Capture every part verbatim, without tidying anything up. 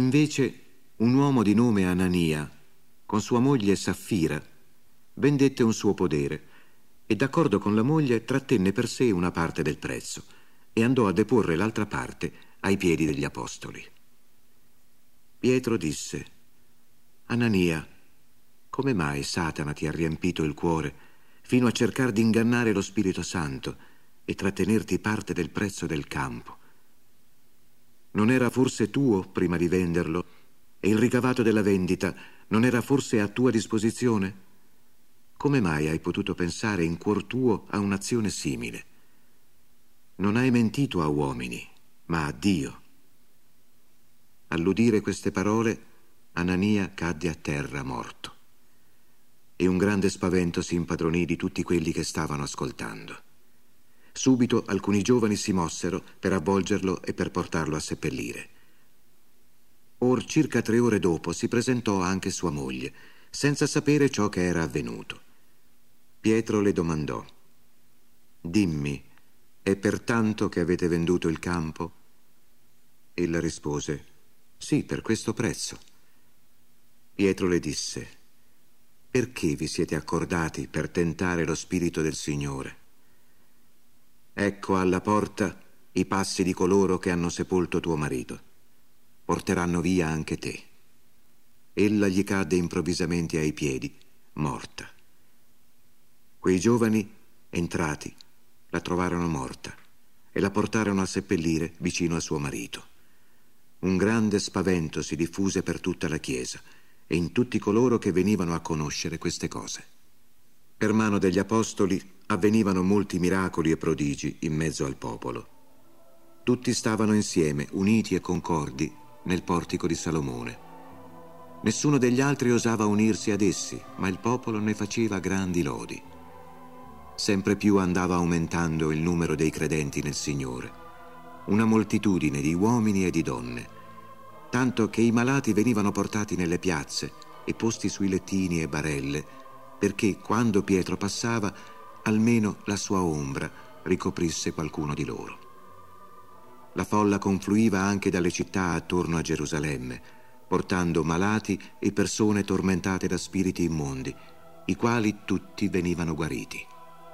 Invece un uomo di nome Anania, con sua moglie Saffira, vendette un suo podere e, d'accordo con la moglie, trattenne per sé una parte del prezzo e andò a deporre l'altra parte ai piedi degli apostoli. Pietro disse: Anania, come mai Satana ti ha riempito il cuore fino a cercare di ingannare lo Spirito Santo e trattenerti parte del prezzo del campo? Non era forse tuo prima di venderlo, e il ricavato della vendita non era forse a tua disposizione? Come mai hai potuto pensare in cuor tuo a un'azione simile? Non hai mentito a uomini, ma a Dio. All'udire queste parole, Anania cadde a terra morto, e un grande spavento si impadronì di tutti quelli che stavano ascoltando. Subito alcuni giovani si mossero per avvolgerlo e per portarlo a seppellire. Or circa tre ore dopo si presentò anche sua moglie, senza sapere ciò che era avvenuto. Pietro le domandò: Dimmi, è per tanto che avete venduto il campo? Ella rispose: Sì, per questo prezzo. Pietro le disse: Perché vi siete accordati per tentare lo Spirito del Signore? Ecco alla porta i passi di coloro che hanno sepolto tuo marito. Porteranno via anche te. Ella gli cadde improvvisamente ai piedi, morta. Quei giovani, entrati, la trovarono morta e la portarono a seppellire vicino a suo marito. Un grande spavento si diffuse per tutta la chiesa e in tutti coloro che venivano a conoscere queste cose. Per mano degli apostoli avvenivano molti miracoli e prodigi in mezzo al popolo. Tutti stavano insieme, uniti e concordi, nel portico di Salomone. Nessuno degli altri osava unirsi ad essi, ma il popolo ne faceva grandi lodi. Sempre più andava aumentando il numero dei credenti nel Signore, una moltitudine di uomini e di donne, tanto che i malati venivano portati nelle piazze e posti sui lettini e barelle, perché quando Pietro passava, almeno la sua ombra ricoprisse qualcuno di loro. La folla confluiva anche dalle città attorno a Gerusalemme, portando malati e persone tormentate da spiriti immondi, i quali tutti venivano guariti.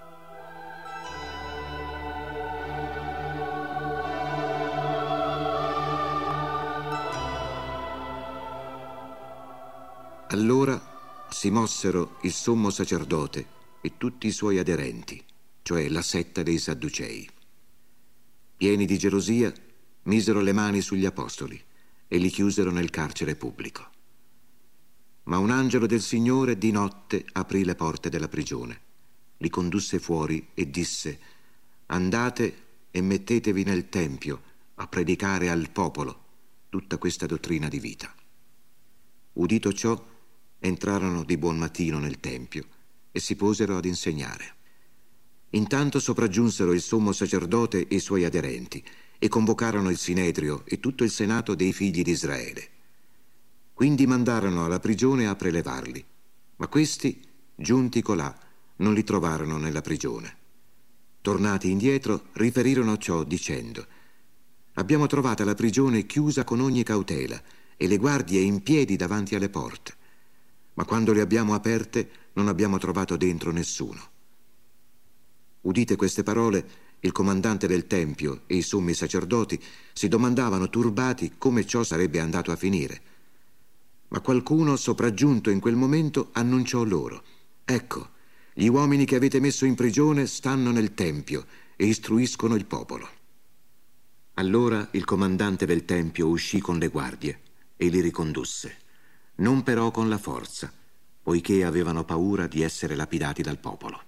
Allora si mossero il sommo sacerdote e tutti i suoi aderenti, cioè la setta dei Sadducei. Pieni di gelosia, misero le mani sugli apostoli e li chiusero nel carcere pubblico. Ma un angelo del Signore di notte aprì le porte della prigione, li condusse fuori e disse: Andate e mettetevi nel tempio a predicare al popolo tutta questa dottrina di vita. Udito ciò, entrarono di buon mattino nel tempio e si posero ad insegnare. Intanto sopraggiunsero il sommo sacerdote e i suoi aderenti e convocarono il Sinedrio e tutto il senato dei figli di Israele. Quindi mandarono alla prigione a prelevarli, ma questi, giunti colà, non li trovarono nella prigione. Tornati indietro, riferirono ciò dicendo: Abbiamo trovata la prigione chiusa con ogni cautela e le guardie in piedi davanti alle porte, ma quando le abbiamo aperte non abbiamo trovato dentro nessuno. Udite queste parole, il comandante del tempio e i sommi sacerdoti si domandavano turbati come ciò sarebbe andato a finire. Ma qualcuno, sopraggiunto in quel momento, annunciò loro: Ecco, gli uomini che avete messo in prigione stanno nel tempio e istruiscono il popolo. Allora il comandante del tempio uscì con le guardie e li ricondusse, non però con la forza, poiché avevano paura di essere lapidati dal popolo.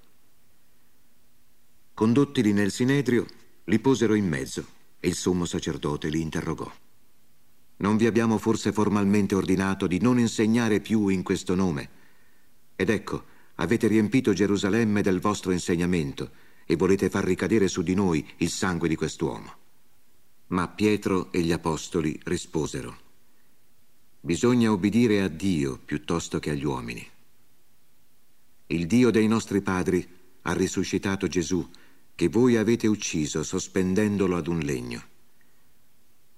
Condottili nel Sinedrio, li posero in mezzo e il sommo sacerdote li interrogò: Non vi abbiamo forse formalmente ordinato di non insegnare più in questo nome? Ed ecco, avete riempito Gerusalemme del vostro insegnamento e volete far ricadere su di noi il sangue di quest'uomo. Ma Pietro e gli apostoli risposero: Bisogna obbedire a Dio piuttosto che agli uomini. Il Dio dei nostri padri ha risuscitato Gesù, che voi avete ucciso sospendendolo ad un legno.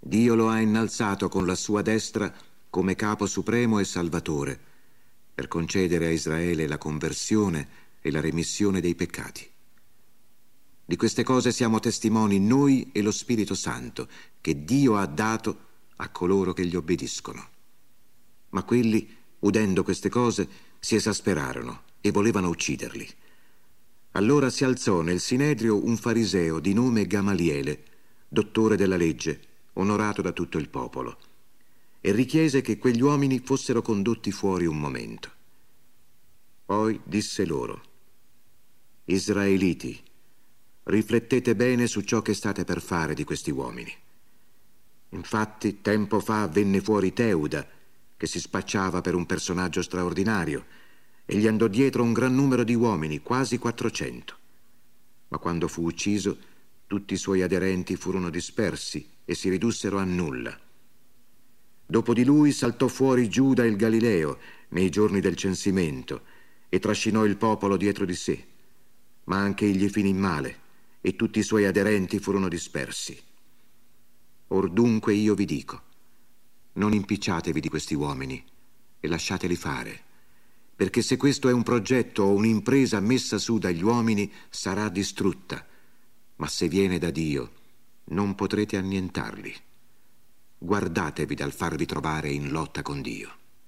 Dio lo ha innalzato con la sua destra come capo supremo e salvatore, per concedere a Israele la conversione e la remissione dei peccati. Di queste cose siamo testimoni noi e lo Spirito Santo, che Dio ha dato a coloro che gli obbediscono. Ma quelli, udendo queste cose, si esasperarono e volevano ucciderli. Allora si alzò nel Sinedrio un fariseo di nome Gamaliele, dottore della legge, onorato da tutto il popolo, e richiese che quegli uomini fossero condotti fuori un momento. Poi disse loro: Israeliti, riflettete bene su ciò che state per fare di questi uomini. Infatti, tempo fa venne fuori Teuda, che si spacciava per un personaggio straordinario, e gli andò dietro un gran numero di uomini, quasi quattrocento. Ma quando fu ucciso, tutti i suoi aderenti furono dispersi e si ridussero a nulla. Dopo di lui saltò fuori Giuda il Galileo nei giorni del censimento e trascinò il popolo dietro di sé, ma anche egli finì in male e tutti i suoi aderenti furono dispersi. Or dunque io vi dico, non impicciatevi di questi uomini e lasciateli fare, perché se questo è un progetto o un'impresa messa su dagli uomini sarà distrutta, ma se viene da Dio non potrete annientarli. Guardatevi dal farvi trovare in lotta con Dio.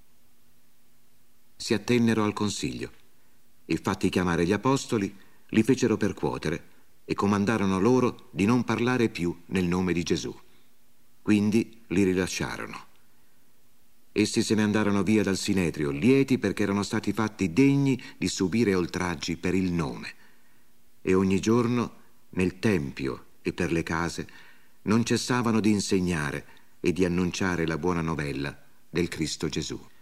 Si attennero al consiglio e, fatti chiamare gli apostoli, li fecero percuotere e comandarono loro di non parlare più nel nome di Gesù. Quindi li rilasciarono. Essi se ne andarono via dal Sinedrio, lieti perché erano stati fatti degni di subire oltraggi per il nome. E ogni giorno nel Tempio e per le case non cessavano di insegnare e di annunciare la buona novella del Cristo Gesù.